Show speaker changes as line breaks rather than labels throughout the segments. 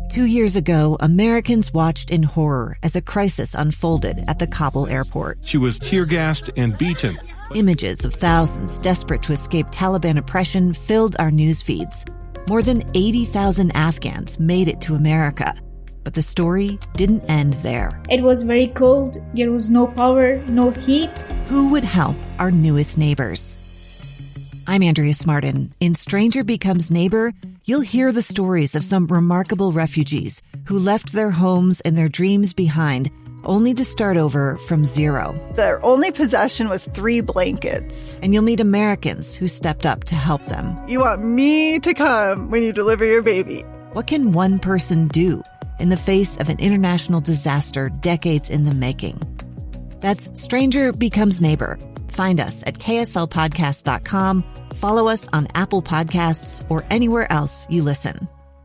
2 years ago, Americans watched in horror as a crisis unfolded at the Kabul airport.
She was tear-gassed and beaten.
Images of thousands desperate to escape Taliban oppression filled our news feeds. More than 80,000 Afghans made it to America. But the story didn't end there.
It was very cold. There was no power, no heat.
Who would help our newest neighbors? I'm Andrea Smartin. In Stranger Becomes Neighbor, you'll hear the stories of some remarkable refugees who left their homes and their dreams behind, only to start over from zero.
Their only possession was 3 blankets.
And you'll meet Americans who stepped up to help them.
You want me to come when you deliver your baby.
What can one person do in the face of an international disaster decades in the making? That's Stranger Becomes Neighbor. Find us at kslpodcast.com. Follow us on Apple Podcasts or anywhere else you listen.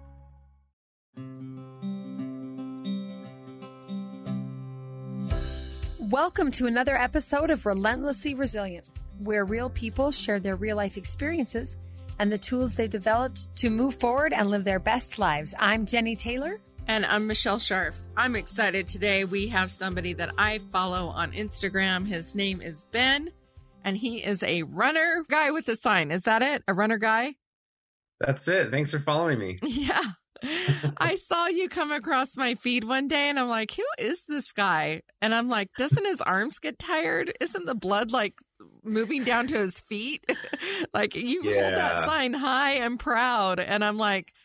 Welcome to another episode of Relentlessly Resilient, where real people share their real-life experiences and the tools they've developed to move forward and live their best lives. I'm Jenny Taylor.
And I'm Michelle Scharf. I'm excited today. We have somebody that I follow on Instagram. His name is Ben, and he is a runner guy with a sign. Is that it? A runner guy?
That's it. Thanks for following me.
Yeah. I saw you come across my feed one day, and I'm like, who is this guy? And I'm like, doesn't his arms get tired? Isn't the blood like moving down to his feet? Like you hold that sign high and proud. And I'm like,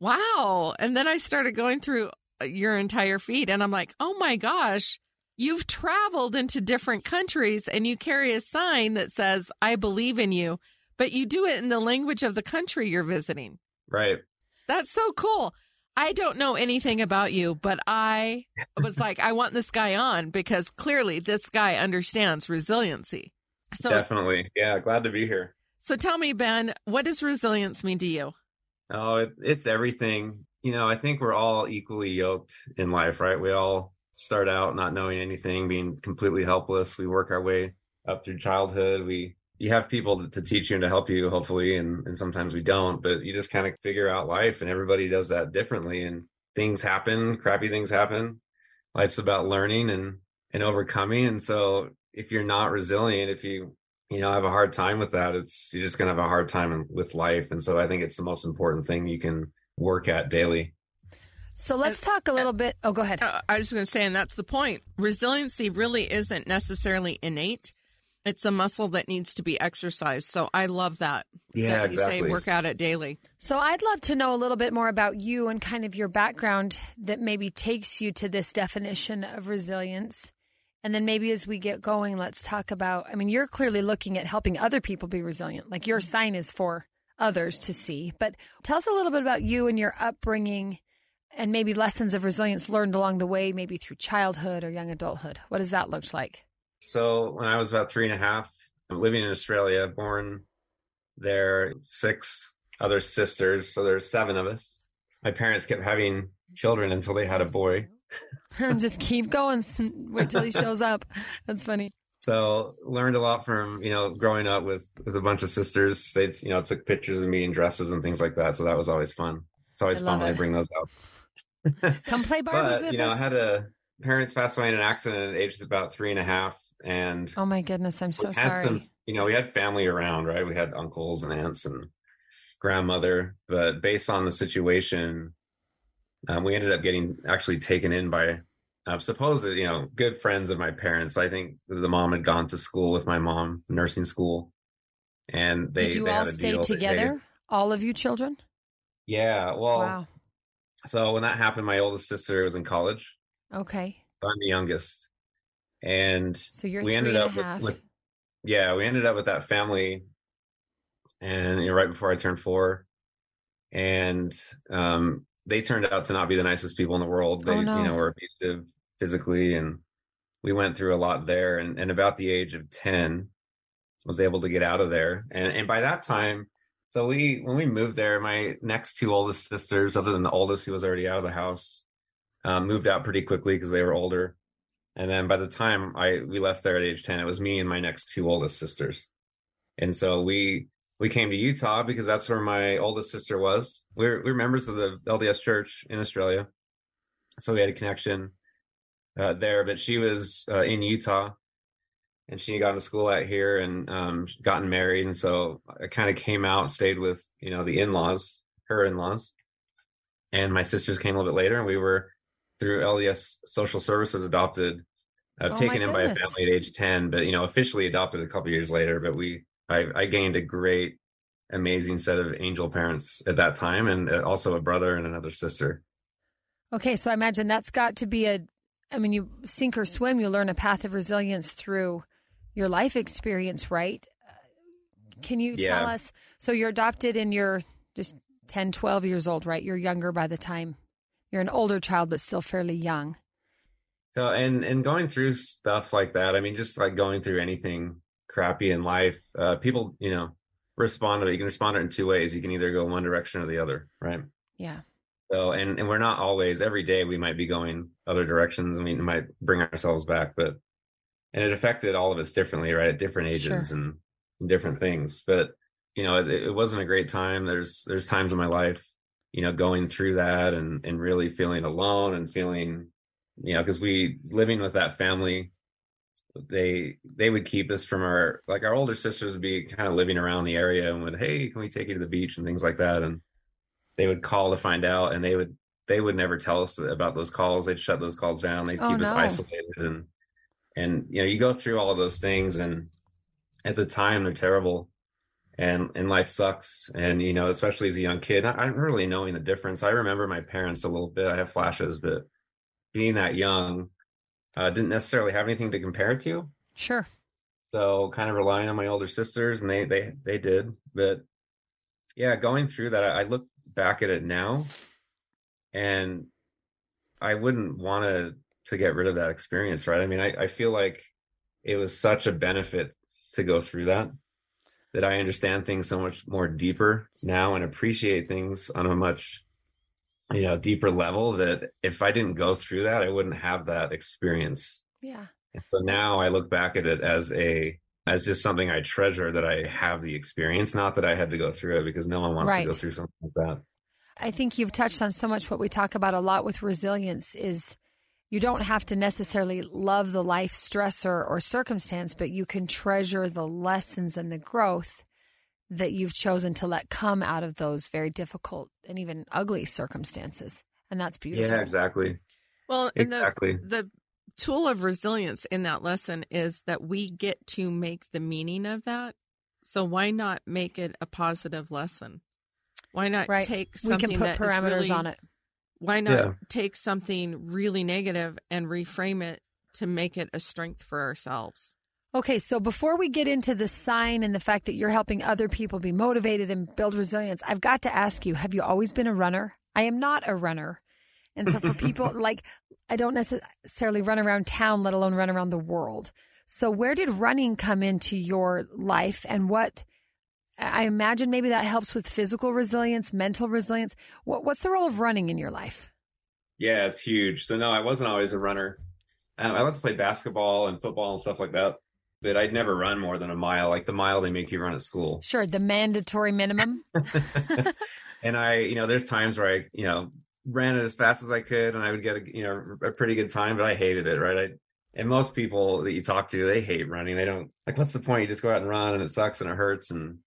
wow. And then I started going through your entire feed and I'm like, oh my gosh, you've traveled into different countries and you carry a sign that says, I believe in you, but you do it in the language of the country you're visiting.
Right.
That's so cool. I don't know anything about you, but I was like, I want this guy on because clearly this guy understands resiliency. So
definitely. Yeah. Glad to be here.
So tell me, Ben, what does resilience mean to you?
Oh, it's everything. You know, I think we're all equally yoked in life, right? We all start out not knowing anything, being completely helpless. We work our way up through childhood. You have people to teach you and to help you, hopefully, and sometimes we don't, but you just kind of figure out life, and everybody does that differently. And things happen, crappy things happen. Life's about learning and overcoming. And so if you're not resilient, if you have a hard time with that, you're just going to have a hard time with life. And so I think it's the most important thing you can work at daily.
So let's talk a little bit. Oh, go ahead.
I was going to say, and that's the point. Resiliency really isn't necessarily innate. It's a muscle that needs to be exercised. So I love that.
Yeah,
that
exactly.
You say work at it daily.
So I'd love to know a little bit more about you and kind of your background that maybe takes you to this definition of resilience. And then maybe as we get going, let's talk about, you're clearly looking at helping other people be resilient. Like your sign is for others to see. But tell us a little bit about you and your upbringing and maybe lessons of resilience learned along the way, maybe through childhood or young adulthood. What does that look like?
So when I was about 3.5, I'm living in Australia, born there, 6 other sisters. So there's 7 of us. My parents kept having children until they had a boy.
Just keep going. Wait till he shows up. That's funny.
So learned a lot from, growing up with a bunch of sisters. They, took pictures of me in dresses and things like that. So that was always fun. It's always fun when I bring those out.
Come play Barbies with us.
I had parents passed away in an accident at the age of about 3.5. And
oh my goodness, I'm so sorry.
We had family around, right? We had uncles and aunts and grandmother, but based on the situation, we ended up getting actually taken in by supposed, good friends of my parents. I think the mom had gone to school with my mom, nursing school. And
did you all stay together? All of you children?
Yeah. Well,
wow.
So when that happened, my oldest sister was in college.
Okay.
I'm the youngest. And
so you're
we ended up with we ended up with that family and right before I turned 4. And they turned out to not be the nicest people in the world. They, were abusive physically, and we went through a lot there. And about the age of 10, was able to get out of there. And by that time, so when we moved there, my next 2 oldest sisters, other than the oldest who was already out of the house, moved out pretty quickly because they were older. And then by the time we left there at age 10, it was me and my next 2 oldest sisters. And so we we came to Utah because that's where my oldest sister was. We're members of the LDS Church in Australia, so we had a connection there. But she was in Utah, and she got into school out here and gotten married, and so I kind of came out and stayed with the in-laws, her in-laws, and my sisters came a little bit later, and we were through LDS Social Services adopted, taken in by a family at age 10, but officially adopted a couple years later. But I gained a great, amazing set of angel parents at that time, and also a brother and another sister.
Okay, so I imagine that's got to be you sink or swim, you learn a path of resilience through your life experience, right? Can you tell us, so you're adopted and you're just 10, 12 years old, right? You're younger by the time. You're an older child, but still fairly young.
So, and going through stuff like that, just like going through anything crappy in life, people, respond to it. You can respond to it in two ways. You can either go one direction or the other, right?
Yeah.
So, and we're not always, every day we might be going other directions. It might bring ourselves back, and it affected all of us differently, right? At different ages and different things. But, it wasn't a great time. There's times in my life, going through that and really feeling alone and feeling, because living with that family, they would keep us from our older sisters would be kind of living around the area and would, hey, can we take you to the beach and things like that? And they would call to find out, and they would never tell us about those calls. They'd shut those calls down. They'd keep us isolated. And you go through all of those things, and at the time they're terrible, and life sucks. And, especially as a young kid, I'm really knowing the difference. I remember my parents a little bit. I have flashes, but being that young, didn't necessarily have anything to compare it to.
Sure.
So kind of relying on my older sisters, and they did. But yeah, going through that, I look back at it now, and I wouldn't want to get rid of that experience, right? I feel like it was such a benefit to go through that I understand things so much more deeper now and appreciate things on a much deeper level, that if I didn't go through that, I wouldn't have that experience.
Yeah.
And so now I look back at it as just something I treasure, that I have the experience, not that I had to go through it, because no one wants to go through something like that.
I think you've touched on so much. What we talk about a lot with resilience is you don't have to necessarily love the life stressor or circumstance, but you can treasure the lessons and the growth that you've chosen to let come out of those very difficult and even ugly circumstances. And that's beautiful.
Yeah, exactly.
Well, exactly. And the tool of resilience in that lesson is that we get to make the meaning of that. So why not make it a positive lesson? Why not take something
we can put parameters on it?
Why not take something really negative and reframe it to make it a strength for ourselves?
Okay, so before we get into the sign and the fact that you're helping other people be motivated and build resilience, I've got to ask you, have you always been a runner? I am not a runner. And so for people, I don't necessarily run around town, let alone run around the world. So where did running come into your life, and what, I imagine maybe that helps with physical resilience, mental resilience. What's the role of running in your life?
Yeah, it's huge. So no, I wasn't always a runner. I like to play basketball and football and stuff like that, but I'd never run more than a mile, like the mile they make you run at school.
Sure, the mandatory minimum.
And there's times where I, ran it as fast as I could, and I would get a pretty good time, but I hated it, right? And most people that you talk to, they hate running. They don't, what's the point? You just go out and run, and it sucks and it hurts, and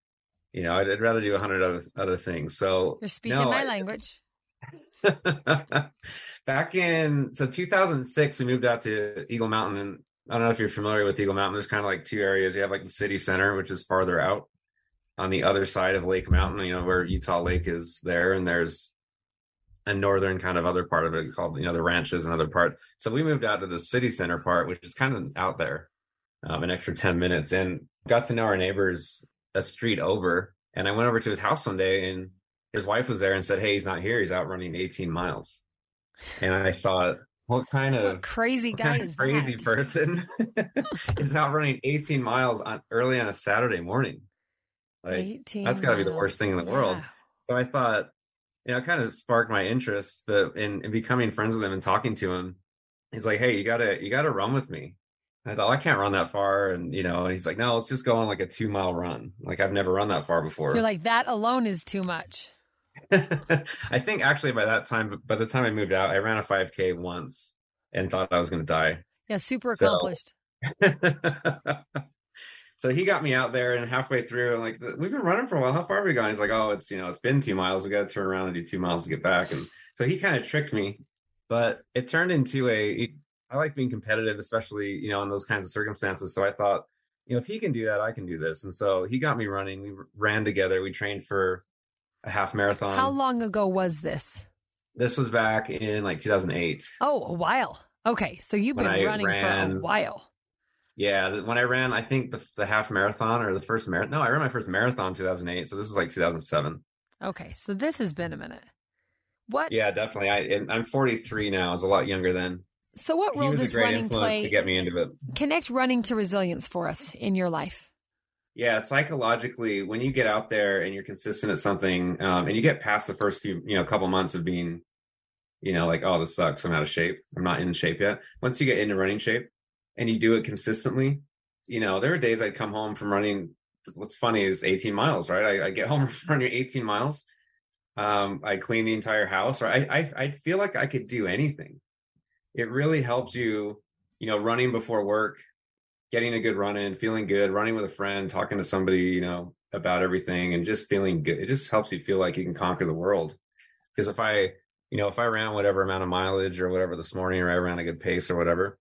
I'd rather do 100 other things. So
you're speaking my language.
Back in 2006, we moved out to Eagle Mountain, and I don't know if you're familiar with Eagle Mountain. There's kind of two areas. You have the city center, which is farther out on the other side of Lake Mountain, where Utah Lake is there, and there's a northern kind of other part of it called, the ranches, another part. So we moved out to the city center part, which is kind of out there, an extra 10 minutes, and got to know our neighbors a street over. And I went over to his house one day, and his wife was there and said, hey, he's not here. He's out running 18 miles. And I thought, what kind of
crazy guy is
crazy
that?
Person is out running 18 miles early on a Saturday morning? That's got to be the worst thing in the world. So I thought, it kind of sparked my interest, but in becoming friends with him and talking to him, he's like, hey, you gotta run with me. I thought, I can't run that far. And, and he's like, no, let's just go on like a 2-mile run. Like, I've never run that far before.
You're like, that alone is too much.
I think actually by the time I moved out, I ran a 5K once and thought I was going to die.
Yeah. Super accomplished.
So he got me out there, and halfway through, I'm like, we've been running for a while. How far have we gone? He's like, oh, it's been 2 miles. We got to turn around and do 2 miles to get back. And so he kind of tricked me, but it turned into I like being competitive, especially, in those kinds of circumstances. So I thought, if he can do that, I can do this. And so he got me running. We ran together. We trained for a half marathon.
How long ago was this?
This was back in like 2008.
Oh, a while. Okay. So you've been running for a while.
Yeah. When I ran, I think the half marathon or the first marathon. No, I ran my first marathon in 2008. So this was like 2007.
Okay. So this has been a minute. What?
Yeah, definitely. I'm 43 now. I was a lot younger then.
So what role does running play
to get me into it?
Connect running to resilience for us in your life.
Yeah, psychologically, when you get out there and you're consistent at something, and you get past the first few, couple months of being, like, oh, this sucks, I'm out of shape, I'm not in shape yet. Once you get into running shape and you do it consistently, there were days I'd come home from running. What's funny is 18 miles, right? I get home from running 18 miles. I clean the entire house, or I feel like I could do anything. It really helps you, running before work, getting a good run in, feeling good, running with a friend, talking to somebody, about everything and just feeling good. It just helps you feel like you can conquer the world. Because if I ran whatever amount of mileage or whatever this morning, or I ran a good pace or whatever,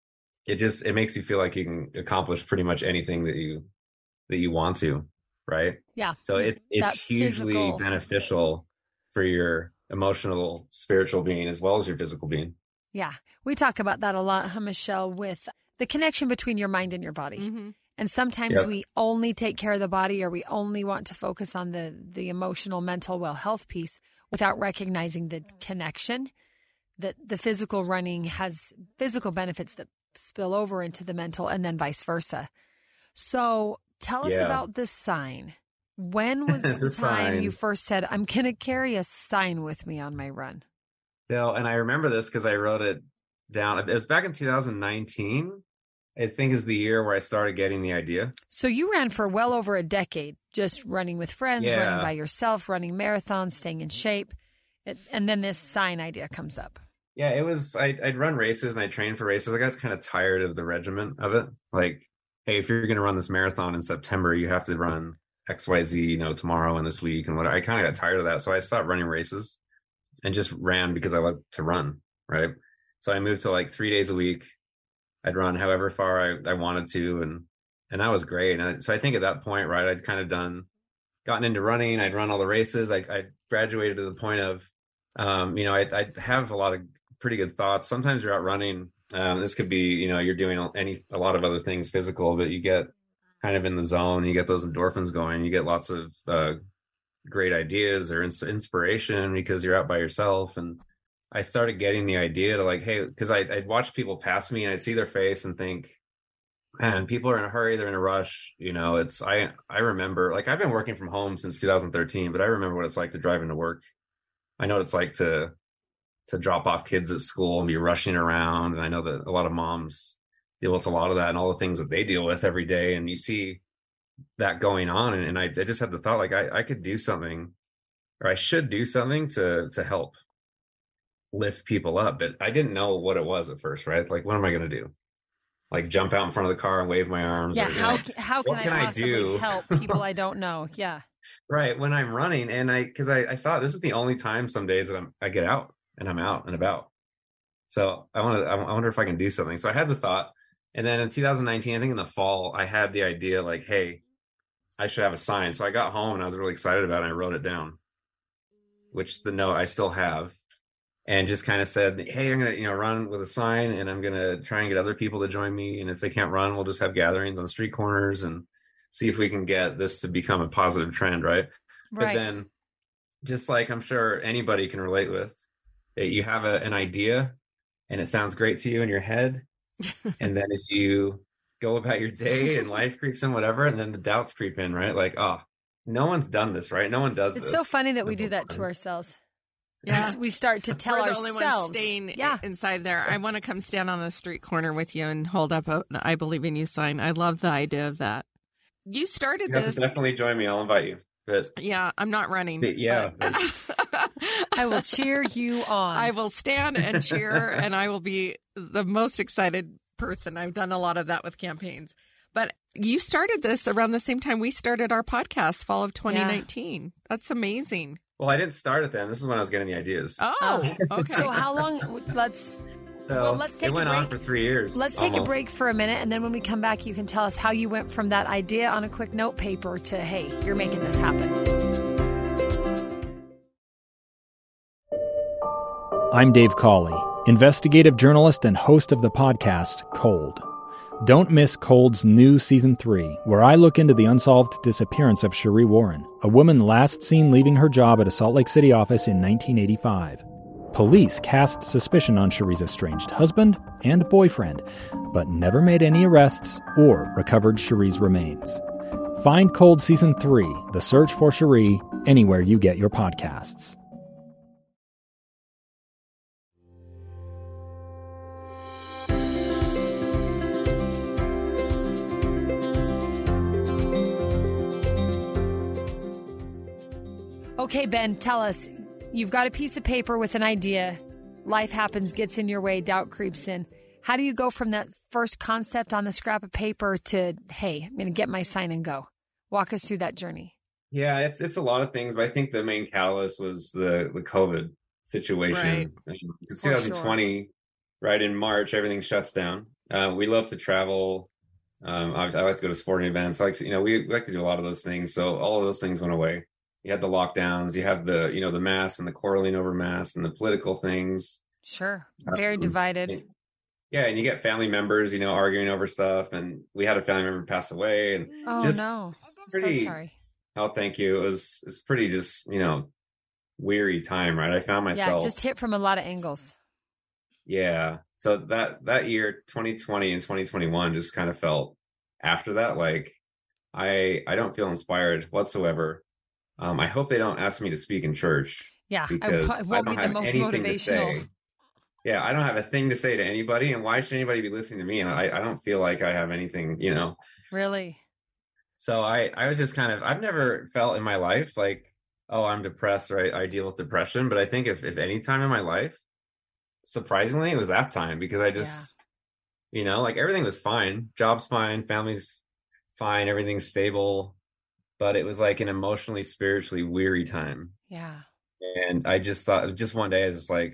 it makes you feel like you can accomplish pretty much anything that you want to. Right.
Yeah.
So it's hugely beneficial for your emotional, spiritual being, as well as your physical being.
Yeah. We talk about that a lot, Michelle, with the connection between your mind and your body. Mm-hmm. And sometimes we only take care of the body, or we only want to focus on the emotional, mental health piece without recognizing the connection that the physical running has physical benefits that spill over into the mental, and then vice versa. So tell us about this sign. When was the time you first said, I'm going to carry a sign with me on my run?
And I remember this because I wrote it down. It was back in 2019, I think, is the year where I started getting the idea. So
you ran for well over a decade, just running with friends, running by yourself, running marathons, staying in shape. And then this sign idea comes up.
Yeah, it was, I'd run races and I trained for races. I got kind of tired of the regimen of it. Like, hey, if you're going to run this marathon in September, you have to run XYZ, tomorrow and this week and whatever. I kind of got tired of that. So I stopped running races and just ran because I like to run, right? So I moved to like 3 days a week. I'd run however far I wanted to, and that was great. And so I think at that point, right, I'd kind of gotten into running. I'd run all the races. I graduated to the point of, I'd have a lot of pretty good thoughts. Sometimes you're out running. This could be, you're doing a lot of other things physical, but you get kind of in the zone. You get those endorphins going. You get lots of great ideas or inspiration because you're out by yourself. And I started getting the idea to like, hey, because I'd watch people pass me and I'd see their face and think, man, people are in a hurry, they're in a rush. I remember, like, I've been working from home since 2013, but I remember what it's like to drive into work. I know what it's like to drop off kids at school and be rushing around. And I know that a lot of moms deal with a lot of that and all the things that they deal with every day. And you see that going on. And I just had the thought, like, I could do something, or I should do something to help lift people up. But I didn't know what it was at first, right? Like, what am I going to do? Like, jump out in front of the car and wave my arms?
Yeah. How can I possibly help people I don't know? Yeah.
Right. When I'm running, and because I thought this is the only time some days that I get out and I'm out and about. So I wonder if I can do something. So I had the thought. And then in 2019, I think in the fall, I had the idea like, hey, I should have a sign. So I got home and I was really excited about it. And I wrote it down, which the note I still have, and just kind of said, hey, I'm going to, run with a sign, and I'm going to try and get other people to join me. And if they can't run, we'll just have gatherings on street corners and see if we can get this to become a positive trend. Right. But then, just like I'm sure anybody can relate with, you have an idea and it sounds great to you in your head. And then as you go about your day and life creeps in, whatever, and then the doubts creep in, right? Like, oh, no one's done this, right? No one does this.
It's so funny that we do that to ourselves.
Yeah.
We start to tell
We're the
ourselves.
only ones staying inside there. I want to come stand on the street corner with you and hold up a "I believe in you" sign. I love the idea of that. You started
You
this.
definitely join me. I'll invite you. But
yeah, I'm not running.
Yeah.
I will cheer you on.
I will stand and cheer, and I will be the most excited person. I've done a lot of that with campaigns. But you started this around the same time we started our podcast, fall of 2019. Yeah. That's amazing.
Well, I didn't start it then. This is when I was getting the ideas.
Oh, okay.
So how long? Let's take a break.
It went on for 3 years.
Let's take a break for a minute, and then when we come back, you can tell us how you went from that idea on a quick note paper to, hey, you're making this happen.
I'm Dave Cawley, investigative journalist and host of the podcast Cold. Don't miss Cold's new Season 3, where I look into the unsolved disappearance of Sheree Warren, a woman last seen leaving her job at a Salt Lake City office in 1985. Police cast suspicion on Sheree's estranged husband and boyfriend, but never made any arrests or recovered Sheree's remains. Find Cold Season 3, The Search for Sheree, anywhere you get your podcasts.
Okay, Ben, tell us. You've got a piece of paper with an idea. Life happens, gets in your way, doubt creeps in. How do you go from that first concept on the scrap of paper to, hey, I'm going to get my sign and go? Walk us through that journey.
Yeah, it's a lot of things, but I think the main catalyst was the COVID situation. Right. 2020, right in March, everything shuts down. We love to travel. I like to go to sporting events. We like to do a lot of those things. So all of those things went away. You had the lockdowns, you have the masks and the quarreling over masks and the political things.
Sure. Very divided.
And you get family members, arguing over stuff. And we had a family member pass away. And
no. I'm so sorry.
Oh, thank you. It's pretty just, weary time, right? I found myself.
Yeah, just hit from a lot of angles.
Yeah. So that year, 2020 and 2021 just kind of felt after that, like I don't feel inspired whatsoever. I hope they don't ask me to speak in church.
Yeah,
because
it won't be the most motivational.
Yeah, I don't have a thing to say to anybody, and why should anybody be listening to me? And I don't feel like I have anything,
Really?
So I was just kind of, I've never felt in my life like, oh, I'm depressed or I deal with depression. But I think if any time in my life, surprisingly, it was that time because I just, everything was fine. Job's fine, family's fine, everything's stable. But it was like an emotionally, spiritually weary time.
Yeah.
And I just thought, just one day I was just like,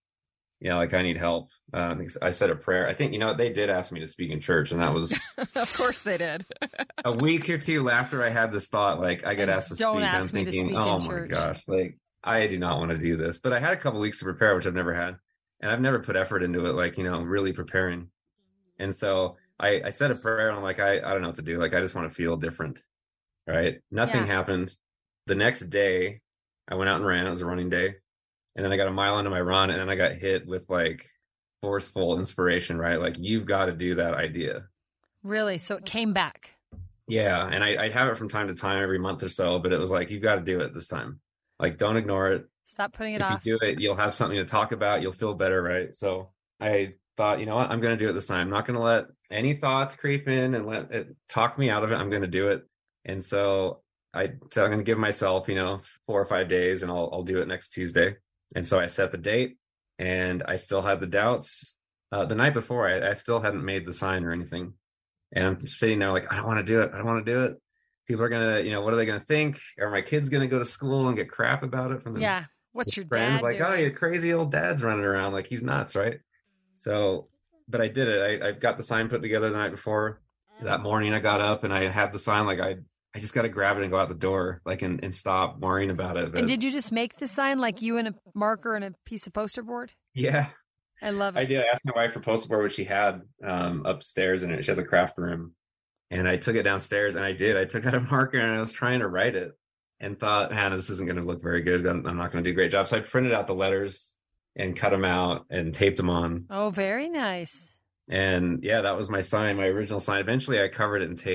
I need help. I said a prayer. I think, they did ask me to speak in church, and that was...
Of course they did.
a week or two after I had this thought, like, I get asked to speak.
I'm
thinking, oh my gosh, like, I do not want to do this. But I had a couple weeks to prepare, which I've never had. And I've never put effort into it, like, really preparing. And so I said a prayer, and I'm like, I don't know what to do. Like, I just want to feel different. Right? Nothing happened. The next day, I went out and ran. It was a running day. And then I got a mile into my run, and then I got hit with like forceful inspiration, right? Like, you've got to do that idea.
Really? So it came back.
Yeah. And I'd have it from time to time, every month or so, but it was like, you've got to do it this time. Like, don't ignore it.
Stop putting it off.
If you do it, you'll have something to talk about. You'll feel better, right? So I thought, you know what? I'm going to do it this time. I'm not going to let any thoughts creep in and let it talk me out of it. I'm going to do it. And so I'm going to give myself, 4 or 5 days, and I'll do it next Tuesday. And so I set the date, and I still had the doubts. The night before, I still hadn't made the sign or anything. And I'm sitting there like, I don't want to do it. I don't want to do it. People are going to, what are they going to think? Are my kids going to go to school and get crap about it from them?
Yeah. What's your
friends?
dad
Like,
doing?
oh, your crazy old dad's running around like he's nuts, right? So, but I did it. I got the sign put together the night before. That morning I got up and I had the sign, like I just got to grab it and go out the door, like, and stop worrying about it. But,
and did you just make the sign, like you and a marker and a piece of poster board?
Yeah.
I love it.
I did. I asked my wife for poster board, which she had upstairs in it. She has a craft room. And I took it downstairs, and I did. I took out a marker and I was trying to write it and thought, man, this isn't going to look very good. I'm not going to do a great job. So I printed out the letters and cut them out and taped them on.
Oh, very nice.
And yeah, that was my sign, my original sign. Eventually I covered it in tape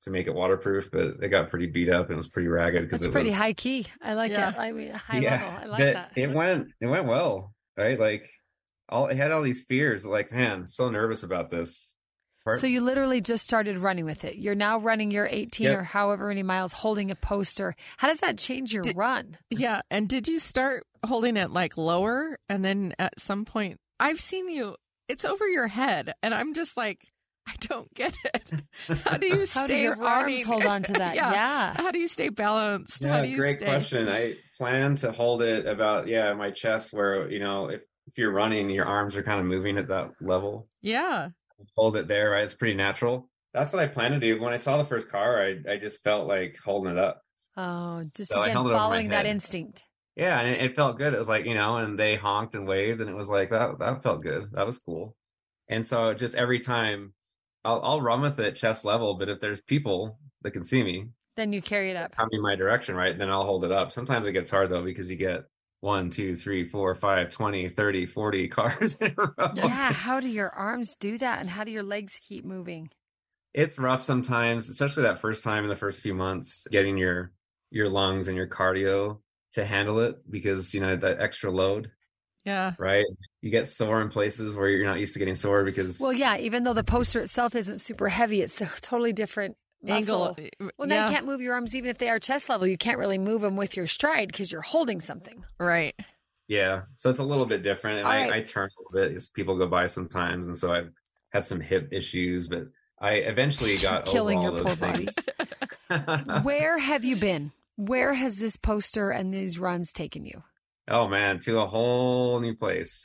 to make it waterproof, but it got pretty beat up and it was pretty ragged because
It's pretty high key. I like it. I mean, high level. I like
but
that.
It went well, right? Like it had all these fears. Like, man, I'm so nervous about this.
So you literally just started running with it. You're now running your 18 or however many miles holding a poster. How does that change your run?
Yeah. And did you start holding it like lower? And then at some point, I've seen you, it's over your head. And I'm just like, I don't get it. How do you stay
How do your
running?
arms hold on to that? Yeah.
How do you stay balanced?
Yeah,
How do you
great question. I plan to hold it about, my chest where, if you're running, your arms are kind of moving at that level.
Yeah.
Hold it there, right? It's pretty natural. That's what I plan to do. When I saw the first car, I just felt like holding it up.
Oh, just
So
again, following that instinct.
Yeah, and it felt good. It was like, and they honked and waved, and it was like, that felt good. That was cool. And so just every time, I'll run with it chest level, but if there's people that can see me,
then you carry it up.
coming my direction, right? Then I'll hold it up. Sometimes it gets hard, though, because you get 1, 2, 3, 4, 5, 20, 30, 40 cars in a row.
Yeah, how do your arms do that? And how do your legs keep moving?
It's rough sometimes, especially that first time in the first few months, getting your lungs and your cardio to handle it because, that extra load.
Yeah.
Right? You get sore in places where you're not used to getting sore because...
Well, yeah, even though the poster itself isn't super heavy, it's a totally different muscle. Well, then you can't move your arms even if they are chest level. You can't really move them with your stride because you're holding something.
Right.
Yeah. So it's a little bit different. And
right.
I turn a little bit as people go by sometimes. And so I've had some hip issues, but I eventually got
killing
over all
your
those
poor
things.
body. Where have you been? Where has this poster and these runs taken you?
Oh man, to a whole new place.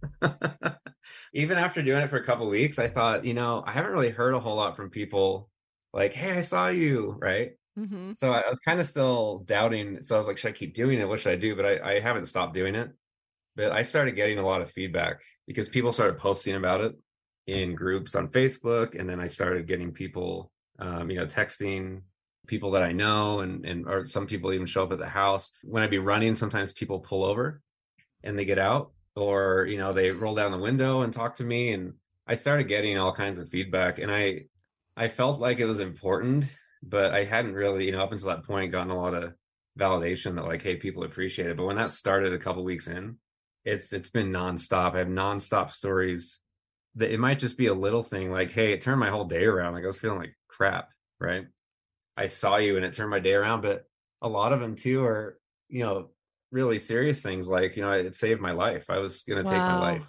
Even after doing it for a couple of weeks, I thought, I haven't really heard a whole lot from people like, hey, I saw you, right?
Mm-hmm.
So I was kind of still doubting. So I was like, should I keep doing it? What should I do? But I haven't stopped doing it. But I started getting a lot of feedback because people started posting about it in groups on Facebook. And then I started getting people, texting people that I know or some people even show up at the house. When I'd be running, sometimes people pull over and they get out or, they roll down the window and talk to me. And I started getting all kinds of feedback and I felt like it was important, but I hadn't really, up until that point, gotten a lot of validation that like, hey, people appreciate it. But when that started a couple weeks in, it's been nonstop. I have nonstop stories that it might just be a little thing like, hey, it turned my whole day around. Like I was feeling like crap, right? I saw you and it turned my day around. But a lot of them too are, really serious things like, it saved my life. I was going to take my life.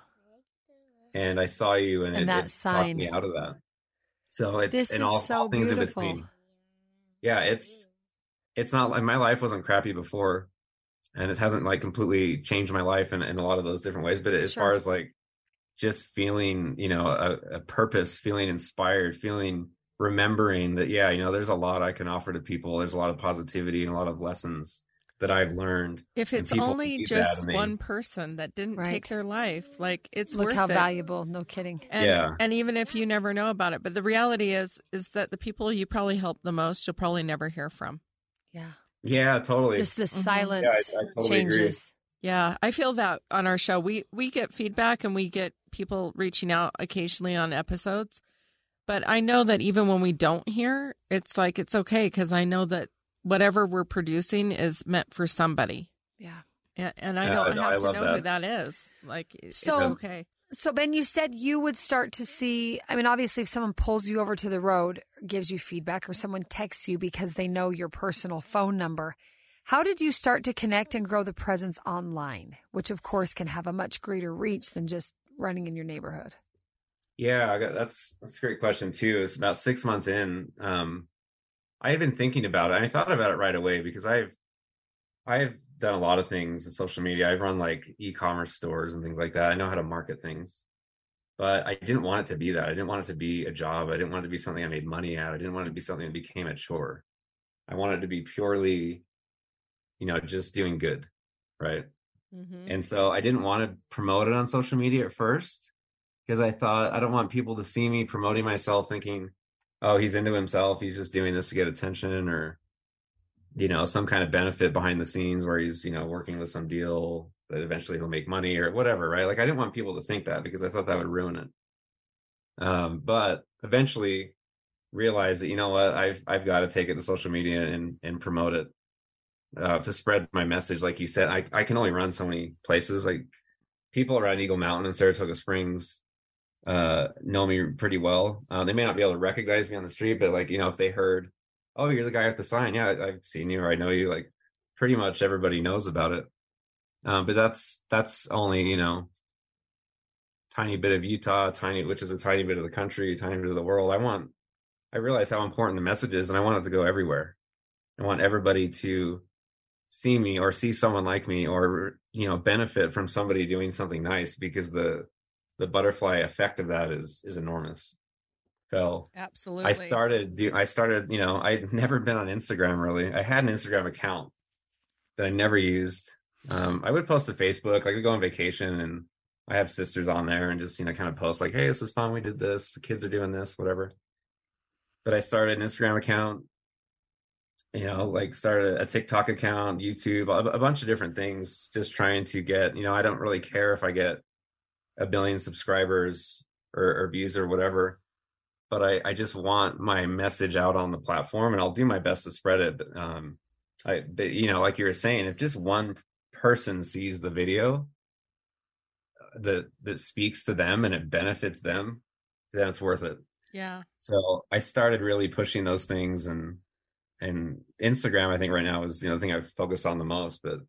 And I saw you and it talked me out of that. So it's all things
beautiful.
In between. Yeah, it's not like my life wasn't crappy before and it hasn't like completely changed my life in a lot of those different ways. But as far as like just feeling, a purpose, feeling inspired, remembering that, there's a lot I can offer to people. There's a lot of positivity and a lot of lessons that I've learned.
If it's only just one person that didn't take their life, like it's
Look
worth
how
it.
valuable. No kidding.
And, and even if you never know about it, but the reality is that the people you probably help the most, you'll probably never hear from.
Yeah.
Yeah, totally.
Just the silent
I totally
changes.
agree.
Yeah, I feel that on our show. We get feedback and we get people reaching out occasionally on episodes. But I know that even when we don't hear, it's like it's okay because I know that whatever we're producing is meant for somebody.
Yeah.
And I don't have to know who that is. Like, it's okay.
So, Ben, you said you would start to see, obviously, if someone pulls you over to the road, gives you feedback, or someone texts you because they know your personal phone number, how did you start to connect and grow the presence online, which, of course, can have a much greater reach than just running in your neighborhood?
Yeah, that's a great question, too. It's about 6 months in. I had been thinking about it. And I thought about it right away because I've done a lot of things in social media. I've run like e-commerce stores and things like that. I know how to market things, but I didn't want it to be that. I didn't want it to be a job. I didn't want it to be something I made money at. I didn't want it to be something that became a chore. I wanted it to be purely, just doing good. Right. Mm-hmm. And so I didn't want to promote it on social media at first because I thought I don't want people to see me promoting myself thinking, oh, he's into himself. He's just doing this to get attention or, some kind of benefit behind the scenes where he's, working with some deal that eventually he'll make money or whatever, right? Like I didn't want people to think that because I thought that would ruin it. But eventually realized that, you know what, I've got to take it to social media and promote it, to spread my message. Like you said, I can only run so many places. Like people around Eagle Mountain and Saratoga Springs know me pretty well. They may not be able to recognize me on the street, but like, you know, if they heard, oh, you're the guy with the sign, yeah, I've seen you, or I know you, like pretty much everybody knows about it. But that's only, you know, tiny bit of Utah, which is a tiny bit of the country, tiny bit of the world. I realize how important the message is, and I want it to go everywhere. I want everybody to see me or see someone like me, or, you know, benefit from somebody doing something nice, because the butterfly effect of that is enormous. So
Absolutely.
I started, you know, I'd never been on Instagram really. I had an Instagram account that I never used. I would post to Facebook. I could go on vacation and I have sisters on there and just, you know, kind of post like, hey, this is fun. We did this. The kids are doing this, whatever. But I started an Instagram account, you know, like started a TikTok account, YouTube, a bunch of different things, just trying to get, you know, I don't really care if I get 1 billion subscribers or views or whatever, but I just want my message out on the platform, and I'll do my best to spread it. But you know, like you were saying, if just one person sees the video that speaks to them and it benefits them, then it's worth it.
Yeah. So
I started really pushing those things, and Instagram, I think right now is, you know, the thing I've focused on the most. But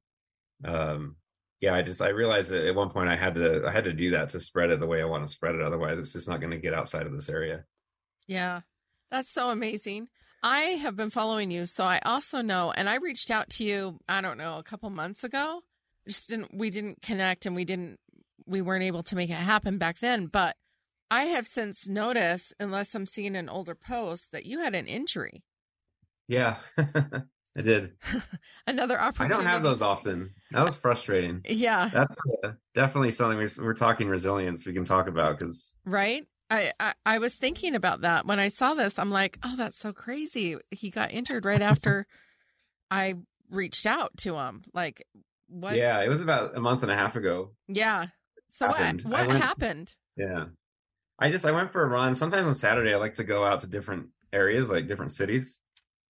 yeah, I realized that at one point I had to do that to spread it the way I want to spread it. Otherwise, it's just not going to get outside of this area.
Yeah, that's so amazing. I have been following you, so I also know, and I reached out to you, I don't know, a couple months ago. We didn't connect, and we weren't able to make it happen back then. But I have since noticed, unless I'm seeing an older post, that you had an injury.
Yeah, I did.
Another opportunity.
I don't have those often. That was frustrating.
Yeah.
That's definitely something we're talking resilience we can talk about, because.
Right. I was thinking about that when I saw this. I'm like, oh, that's so crazy. He got injured right after I reached out to him. Like, what?
Yeah, it was about a month and a half ago.
Yeah. So what happened?
Yeah. I went for a run. Sometimes on Saturday, I like to go out to different areas, like different cities.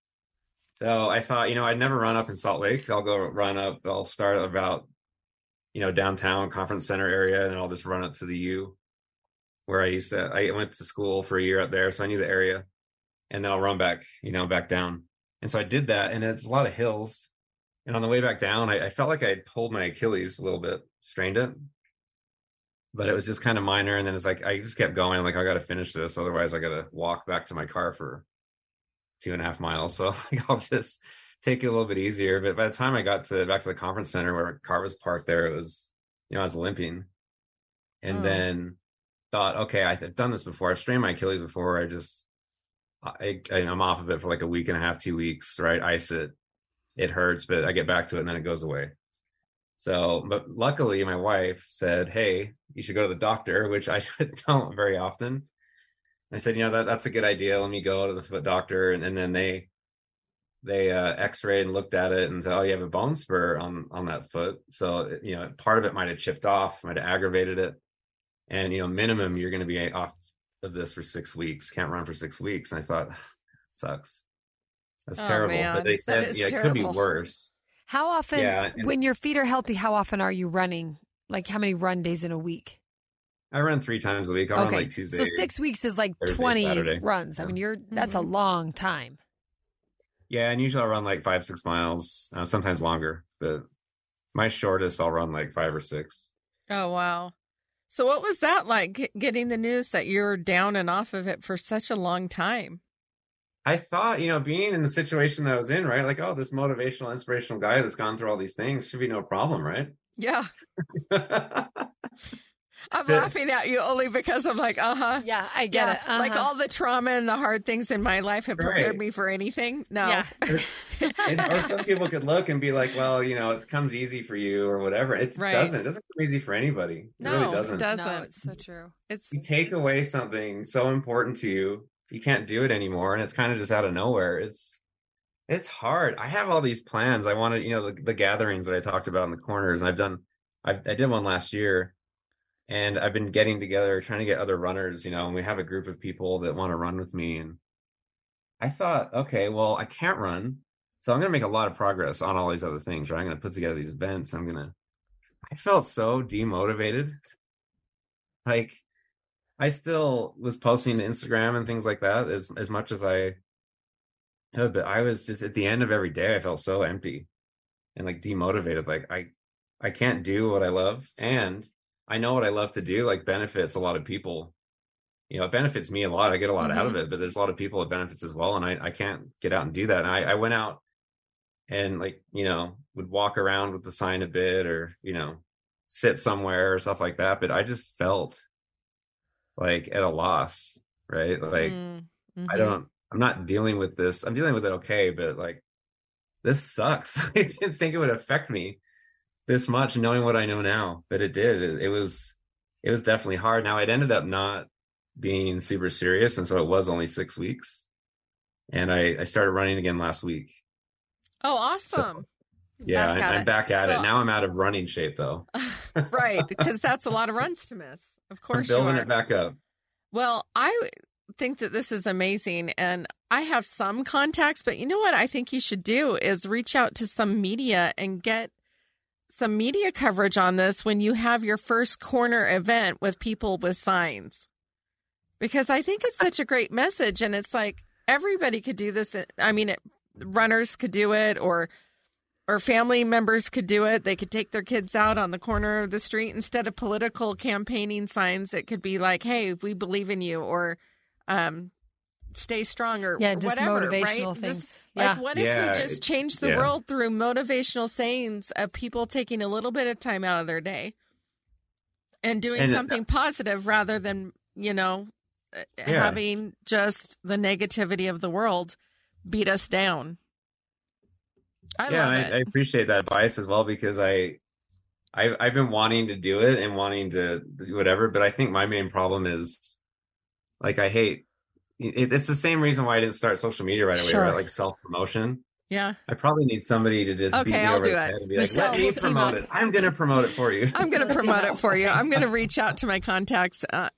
So I thought, you know, I'd never run up in Salt Lake. I'll start about, you know, downtown conference center area, and I'll just run up to the U, where I went to school for a year up there. So I knew the area, and then I'll run back, you know, back down. And so I did that, and it's a lot of hills. And on the way back down, I felt like I pulled my Achilles a little bit, strained it, but it was just kind of minor. And then it's like, I just kept going. I'm like, I got to finish this. Otherwise I got to walk back to my car for 2.5 miles. So like, I'll just take it a little bit easier. But by the time I got back to the conference center where my car was parked there, it was, you know, I was limping. And then thought, okay, I've done this before. I've strained my Achilles before. I'm off of it for like a week and a half, 2 weeks, right? Ice it. It hurts, but I get back to it and then it goes away. So, but luckily my wife said, hey, you should go to the doctor, which I don't very often. I said, you know, that's a good idea. Let me go to the foot doctor. And then they x-rayed and looked at it and said, oh, you have a bone spur on that foot. So, you know, part of it might have chipped off, might have aggravated it. And, you know, minimum, you're going to be off of this for 6 weeks, can't run for 6 weeks. And I thought, sucks. That's terrible.
Man.
But they said, yeah, it could be worse.
How often, when your feet are healthy, how often are you running? Like how many run days in a week?
I run 3 times a week. I run like Tuesday.
So 6 weeks is like Thursday, 20 Saturday. Runs. I mean, that's a long time.
Yeah, and usually I run like 5-6 miles, sometimes longer. But my shortest, I'll run like 5 or 6.
Oh, wow. So what was that like, getting the news that you're down and off of it for such a long time?
I thought, you know, being in the situation that I was in, right? Like, oh, this motivational, inspirational guy that's gone through all these things should be no problem, right?
Yeah. I'm laughing at you only because I'm like,
Yeah, I get it.
Like all the trauma and the hard things in my life have prepared me for anything. No.
Yeah.
Or some people could look and be like, well, you know, it comes easy for you or whatever. It doesn't. It doesn't come easy for anybody. It really doesn't.
No, it's so true.
You take away something so important to you, you can't do it anymore. And it's kind of just out of nowhere. It's hard. I have all these plans. I wanted, you know, the gatherings that I talked about in the corners. And I did one last year. And I've been getting together, trying to get other runners, you know, and we have a group of people that want to run with me. And I thought, okay, well, I can't run. So I'm going to make a lot of progress on all these other things, right? I'm going to put together these events. I felt so demotivated. Like, I still was posting to Instagram and things like that as much as I could, but I was just, at the end of every day, I felt so empty and like demotivated. Like, I can't do what I love. And I know what I love to do, like, benefits a lot of people. You know, it benefits me a lot. I get a lot out of it, but there's a lot of people it benefits as well. And I can't get out and do that. And I went out and, like, you know, would walk around with the sign a bit, or, you know, sit somewhere or stuff like that. But I just felt like at a loss, right? Like, I'm not dealing with this. I'm dealing with it okay, but like, this sucks. I didn't think it would affect me this much, knowing what I know now, but it did. It was definitely hard. Now, it ended up not being super serious, and so it was only 6 weeks, and I started running again last week.
Oh, awesome.
So, yeah, I'm back at it. Now I'm out of running shape, though.
Right, because that's a lot of runs to miss. Of course,
I'm building it back up.
Well, I think that this is amazing, and I have some contacts, but you know what I think you should do is reach out to some media and get some media coverage on this when you have your first corner event with people with signs. Because I think it's such a great message, and it's like everybody could do this. I mean, runners could do it, or family members could do it. They could take their kids out on the corner of the street instead of political campaigning signs. It could be like, "Hey, we believe in you," or "Stay strong," or
just
whatever,
motivational
right?
things.
Like, what if we just change the world through motivational sayings of people taking a little bit of time out of their day and doing something positive rather than, you know, having just the negativity of the world beat us down. I love it.
I appreciate that advice as well, because I've been wanting to do it and wanting to do whatever, but I think my main problem is, like, I hate it's the same reason why I didn't start social media right away, right? Like, self-promotion.
Yeah.
I probably need somebody to just beat me
I'll
over
do
the
it.
head and be like, let me promote it. I'm going to promote it for you.
I'm going to promote it for you. I'm going to reach out to my contacts at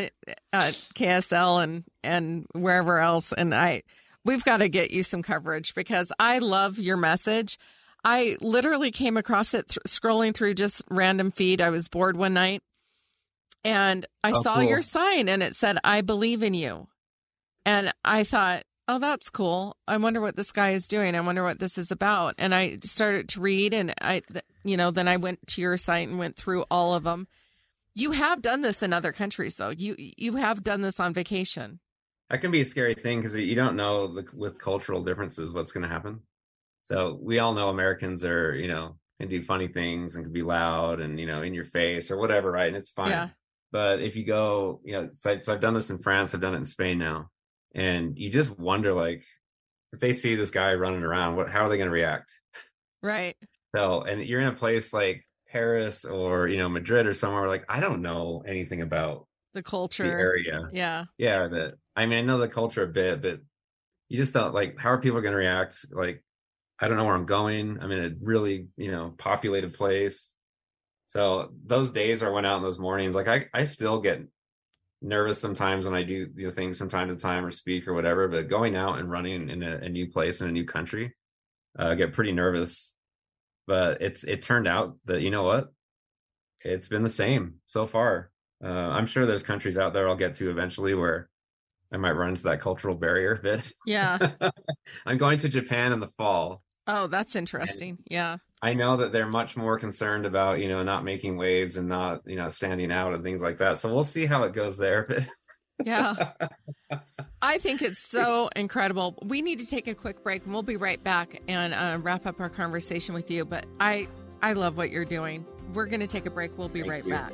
KSL and wherever else. And we've got to get you some coverage, because I love your message. I literally came across it scrolling through just random feed. I was bored one night and I saw your sign, and it said, "I believe in you." And I thought, oh, that's cool. I wonder what this guy is doing. I wonder what this is about. And I started to read, and then I went to your site and went through all of them. You have done this in other countries, though. You have done this on vacation.
That can be a scary thing, because you don't know with cultural differences what's going to happen. So we all know Americans are, you know, can do funny things and can be loud and, you know, in your face or whatever, right? And it's fine.
Yeah.
But if you go, you know, so I've done this in France, I've done it in Spain now. And you just wonder, like, if they see this guy running around, how are they going to react?
Right.
So, and you're in a place like Paris or, you know, Madrid or somewhere, like, I don't know anything about
the culture,
the area.
Yeah.
Yeah. I mean, I know the culture a bit, but you just don't, like, how are people going to react? Like, I don't know where I'm going. I'm in a really, you know, populated place. So those days I went out in those mornings, like, I still get nervous sometimes when I do things from time to time or speak or whatever, but going out and running in a new place in a new country, I get pretty nervous. But it turned out that, you know what, it's been the same so far. I'm sure there's countries out there I'll get to eventually where I might run into that cultural barrier a bit.
Yeah.
I'm going to Japan in the fall.
Oh, that's interesting. Yeah.
I know that they're much more concerned about, you know, not making waves and not, you know, standing out and things like that. So we'll see how it goes there.
Yeah. I think it's so incredible. We need to take a quick break, and we'll be right back and wrap up our conversation with you. But I love what you're doing. We're going to take a break. We'll be right back.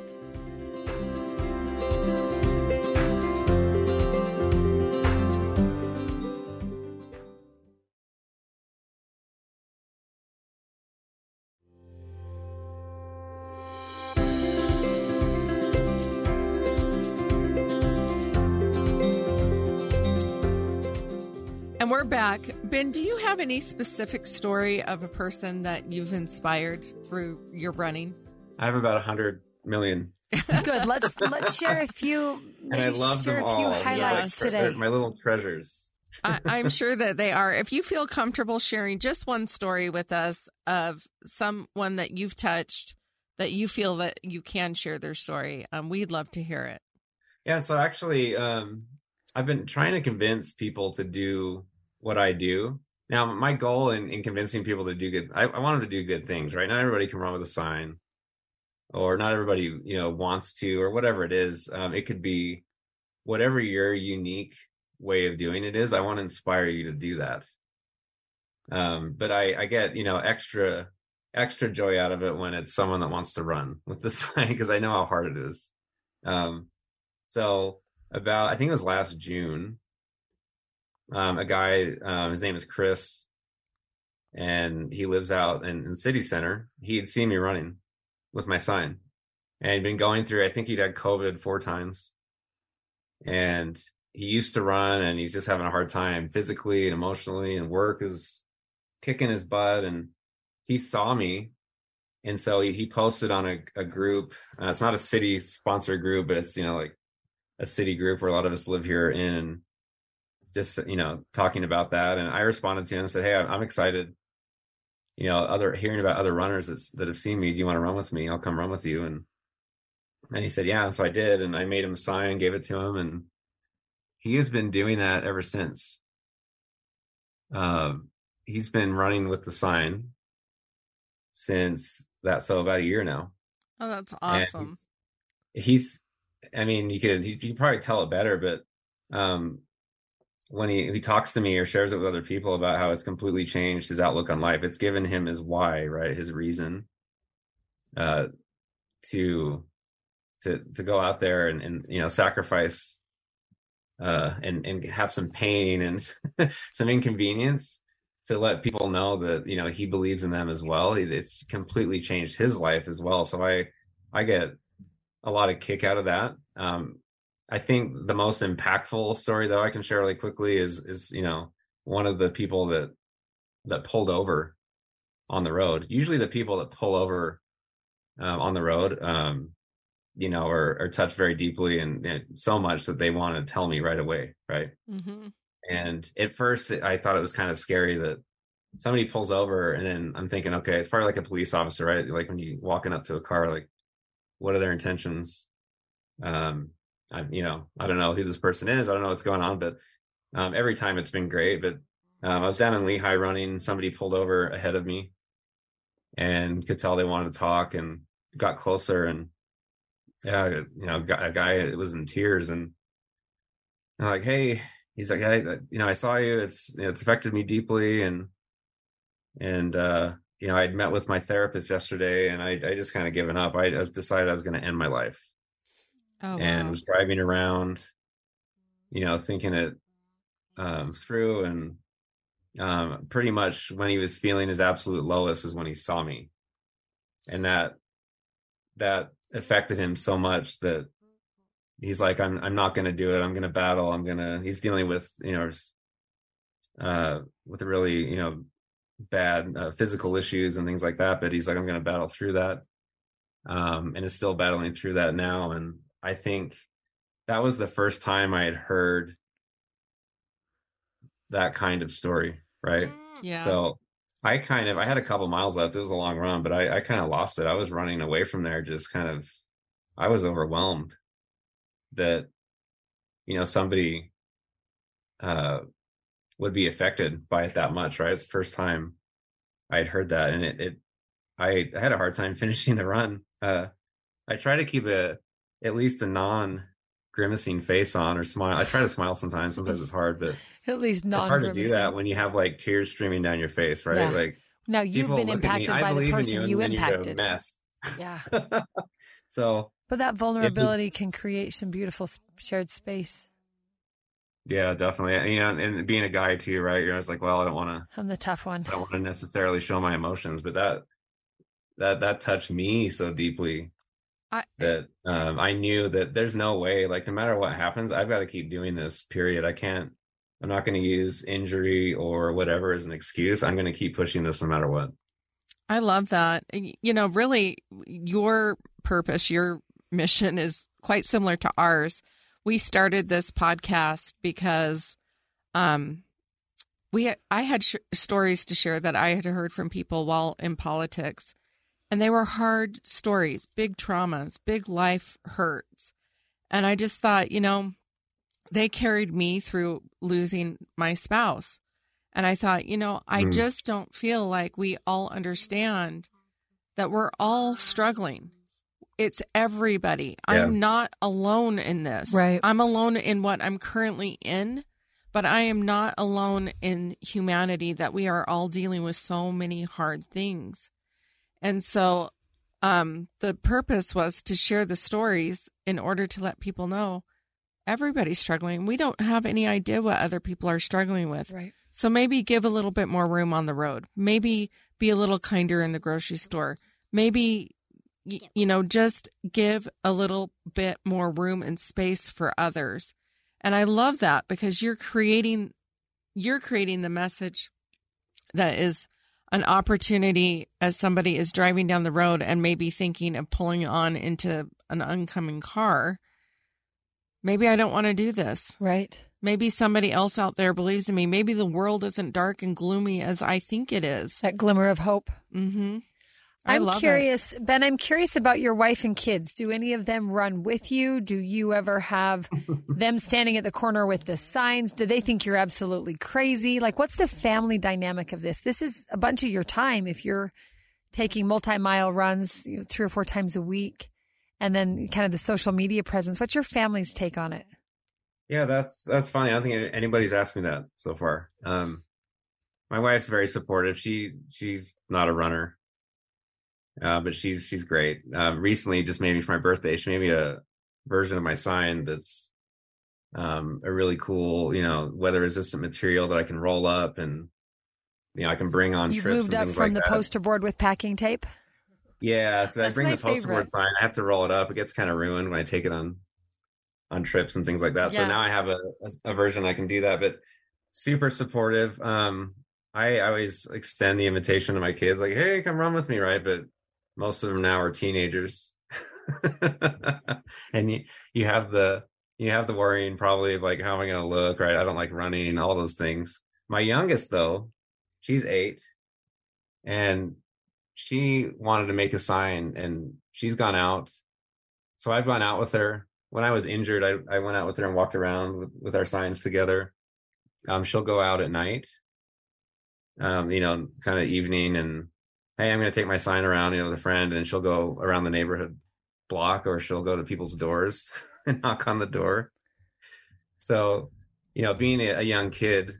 And we're back. Ben, do you have any specific story of a person that you've inspired through your running?
I have about 100 million.
Good. Let's share a few.
And I love them all.
Highlights today.
My little treasures.
I'm sure that they are. If you feel comfortable sharing just one story with us of someone that you've touched, that you feel that you can share their story, we'd love to hear it.
Yeah, so actually, I've been trying to convince people to do what I do. Now, my goal in convincing people to do good, I want them to do good things, right? Not everybody can run with a sign, or not everybody, wants to, or whatever it is. It could be whatever your unique way of doing it is. I want to inspire you to do that. But I get, extra joy out of it when it's someone that wants to run with the sign, because I know how hard it is. So I think it was last June, a guy, his name is Chris, and he lives out in City Center. He had seen me running with my sign, and he'd been going through, I think he'd had COVID 4 times, and he used to run, and he's just having a hard time physically and emotionally, and work is kicking his butt. And he saw me, and so he posted on a group. It's not a city sponsored group, but it's like a city group where a lot of us live here in, just talking about that. And I responded to him and said, hey, I'm excited, hearing about other runners that have seen me. Do you want to run with me? I'll come run with you. And he said, yeah. So I did, and I made him a sign, gave it to him, and he has been doing that ever since. He's been running with the sign since that, so about a year now.
Oh, that's awesome.
And you could probably tell it better, but when he talks to me or shares it with other people about how it's completely changed his outlook on life, it's given him his why, right? His reason to go out there and sacrifice and have some pain and some inconvenience to let people know that he believes in them as well. It's completely changed his life as well. So I get a lot of kick out of that. I think the most impactful story, though, I can share really quickly is one of the people that pulled over on the road. Usually the people that pull over on the road are touched very deeply and so much that they want to tell me right away, right?
Mm-hmm.
And at first I thought it was kind of scary that somebody pulls over, and then I'm thinking, okay, it's probably like a police officer, right? Like when you walking up to a car, like, what are their intentions? I don't know who this person is. I don't know what's going on, but every time it's been great. But I was down in Lehigh running. Somebody pulled over ahead of me and could tell they wanted to talk, and got closer, and a guy was in tears, and I'm like, hey, he's like, hey, I saw you. It's affected me deeply, and I'd met with my therapist yesterday, and I just kind of given up. I decided I was going to end my life.
Oh, wow.
And was driving around, thinking it through, and pretty much when he was feeling his absolute lowest is when he saw me, and that affected him so much that he's like, I'm not going to do it. I'm going to battle. He's dealing with with really bad physical issues and things like that, but he's like, I'm going to battle through that, and is still battling through that now. And I think that was the first time I had heard that kind of story, right?
Yeah.
So I had a couple miles left. It was a long run, but I kind of lost it. I was running away from there, just I was overwhelmed that somebody would be affected by it that much, right? It's the first time I had heard that, and I had a hard time finishing the run. I try to keep at least a non-grimacing face on, or smile. I try to smile sometimes. Sometimes it's hard, but
at least
it's hard to do that when you have like tears streaming down your face, right?
Yeah.
Like,
now you've been impacted by the person you impacted.
Mess.
Yeah.
So,
but that vulnerability can create some beautiful shared space.
Yeah, definitely. And being a guy too, right? You're always like, well, I don't want to.
I'm the tough one.
I don't want to necessarily show my emotions, but that touched me so deeply that I knew that there's no way. Like, no matter what happens, I've got to keep doing this. Period. I'm not going to use injury or whatever as an excuse. I'm going to keep pushing this no matter what.
I love that. Really, your purpose, your mission is quite similar to ours. We started this podcast because I had stories to share that I had heard from people while in politics, and they were hard stories, big traumas, big life hurts. And I just thought, they carried me through losing my spouse. And I thought, I just don't feel like we all understand that we're all struggling. It's everybody. Yeah. I'm not alone in this.
Right.
I'm alone in what I'm currently in, but I am not alone in humanity, that we are all dealing with so many hard things. And so the purpose was to share the stories in order to let people know everybody's struggling. We don't have any idea what other people are struggling with.
Right.
So maybe give a little bit more room on the road. Maybe be a little kinder in the grocery store. Maybe, just give a little bit more room and space for others. And I love that, because you're creating the message that is an opportunity as somebody is driving down the road and maybe thinking of pulling on into an oncoming car. Maybe I don't want to do this.
Right.
Maybe somebody else out there believes in me. Maybe the world isn't dark and gloomy as I think it is.
That glimmer of hope.
Mm-hmm.
I'm curious, Ben, I'm curious about your wife and kids. Do any of them run with you? Do you ever have them standing at the corner with the signs? Do they think you're absolutely crazy? Like, what's the family dynamic of this? This is a bunch of your time if you're taking multi-mile runs 3 or 4 times a week, and then kind of the social media presence. What's your family's take on it?
Yeah, that's funny. I don't think anybody's asked me that so far. My wife's very supportive. She's not a runner. But she's great. Recently, just maybe for my birthday, she made me a version of my sign that's a really cool, weather resistant material that I can roll up and I can bring on trips.
You moved up from the poster board with packing tape?
Yeah, so I bring the poster board sign. I have to roll it up. It gets kind of ruined when I take it on trips and things like that. Yeah. So now I have a version I can do that. But super supportive. I always extend the invitation to my kids, like, hey, come run with me, right? But most of them now are teenagers. And you have the worrying probably of like, how am I going to look, right? I don't like running, all those things. My youngest though, she's 8 and she wanted to make a sign and she's gone out. So I've gone out with her. When I was injured, I went out with her and walked around with our signs together. She'll go out at night, kind of evening, and hey, I'm going to take my sign around, with a friend, and she'll go around the neighborhood block, or she'll go to people's doors and knock on the door. So, being a young kid,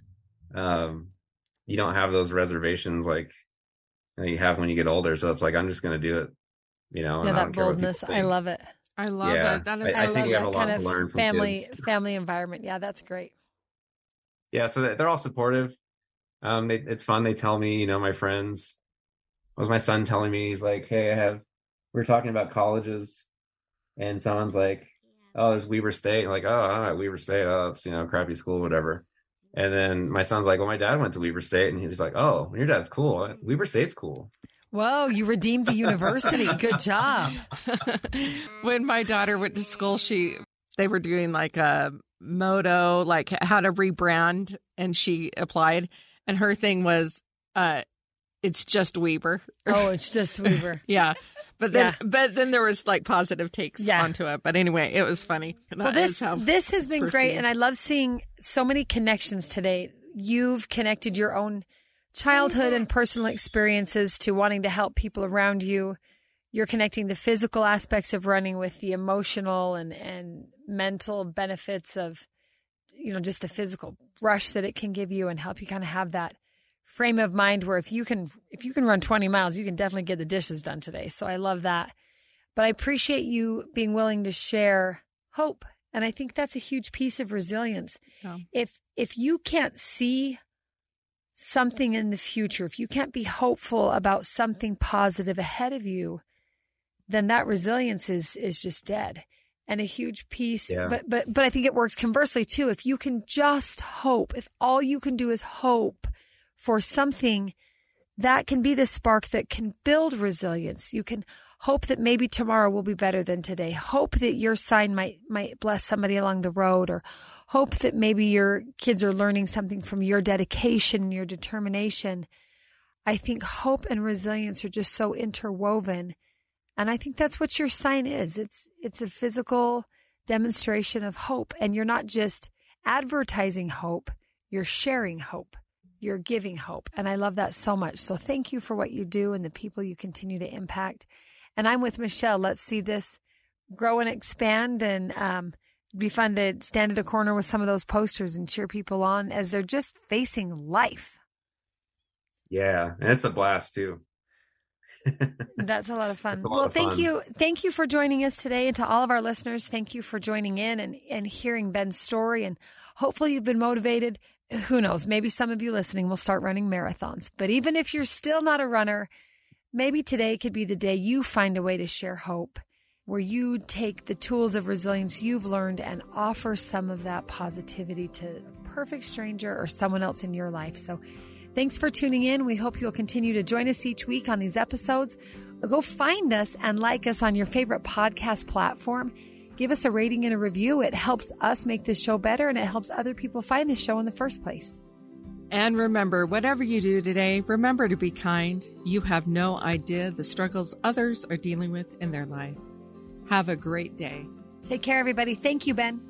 you don't have those reservations like you have when you get older. So it's like, I'm just going to do it,
Yeah, that boldness. I love it.
I love it. That is,
I think you have a lot to learn from
family environment. Yeah, that's great.
Yeah, so they're all supportive. It's fun. They tell me, my friends. Was my son telling me, he's like, hey, we're talking about colleges, and someone's like, oh, there's Weber State. I'm like, oh, all right, Weber State. Oh, it's, crappy school, whatever. And then my son's like, well, my dad went to Weber State, and he's like, oh, your dad's cool. Weber State's cool.
Whoa, you redeemed the university. Good job.
When my daughter went to school, they were doing like a motto, like how to rebrand, and she applied, and her thing was, it's just Weber.
Oh, it's just Weber.
Yeah. But then there was like positive takes onto it. But anyway, it was funny.
Well, this has been great. And I love seeing so many connections today. You've connected your own childhood and personal experiences to wanting to help people around you. You're connecting the physical aspects of running with the emotional and mental benefits of, just the physical rush that it can give you and help you kind of have that frame of mind where if you can run 20 miles, you can definitely get the dishes done today. So I love that. But I appreciate you being willing to share hope. And I think that's a huge piece of resilience. Yeah. If you can't see something in the future, if you can't be hopeful about something positive ahead of you, then that resilience is just dead. And a huge piece. Yeah. But I think it works conversely too. If you can just hope, if all you can do is hope for something, that can be the spark that can build resilience. You can Hope that maybe tomorrow will be better than today. Hope that your sign might bless somebody along the road, or hope that maybe your kids are learning something from your dedication and your determination. I think hope and resilience are just so interwoven. And I think that's what your sign is. It's a physical demonstration of hope. And you're not just advertising hope, you're sharing hope. You're giving hope. And I love that so much. So thank you for what you do and the people you continue to impact. And I'm with Michelle. Let's see this grow and expand. And it'd be fun to stand at a corner with some of those posters and cheer people on as they're just facing life.
Yeah. And it's a blast too.
That's a lot of fun. Well, thank you. Thank you for joining us today. And to all of our listeners, thank you for joining in and hearing Ben's story. And hopefully you've been motivated. Who knows? Maybe some of you listening will start running marathons. But even if you're still not a runner, maybe today could be the day you find a way to share hope, where you take the tools of resilience you've learned and offer some of that positivity to a perfect stranger or someone else in your life. So thanks for tuning in. We hope you'll continue to join us each week on these episodes. Go find us and like us on your favorite podcast platform. Give us a rating and a review. It helps us make this show better, and it helps other people find this show in the first place.
And remember, whatever you do today, remember to be kind. You have no idea the struggles others are dealing with in their life. Have a great day.
Take care, everybody. Thank you, Ben.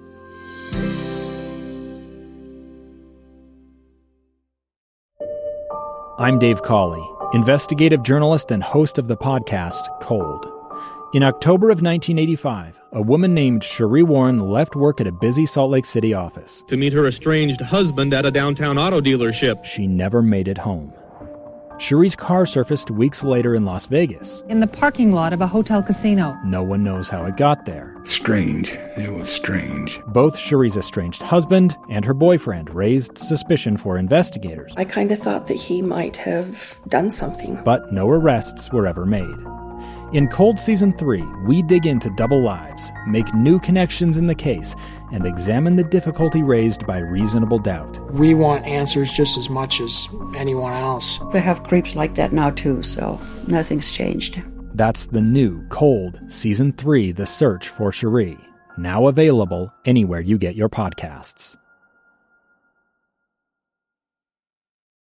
I'm Dave Cawley, investigative journalist and host of the podcast Cold. In October of 1985, a woman named Sheree Warren left work at a busy Salt Lake City office
to meet her estranged husband at a downtown auto dealership.
She never made it home. Sheree's car surfaced weeks later in Las Vegas.
In the parking lot of a hotel casino.
No one knows how it got there.
Strange. It was strange.
Both Sheree's estranged husband and her boyfriend raised suspicion for investigators.
I kind of thought that he might have done something.
But no arrests were ever made. In Cold Season 3, we dig into double lives, make new connections in the case, and examine the difficulty raised by reasonable doubt.
We want answers just as much as anyone else.
They have creeps like that now too, so nothing's changed.
That's the new Cold Season 3, The Search for Sheree, now available anywhere you get your podcasts.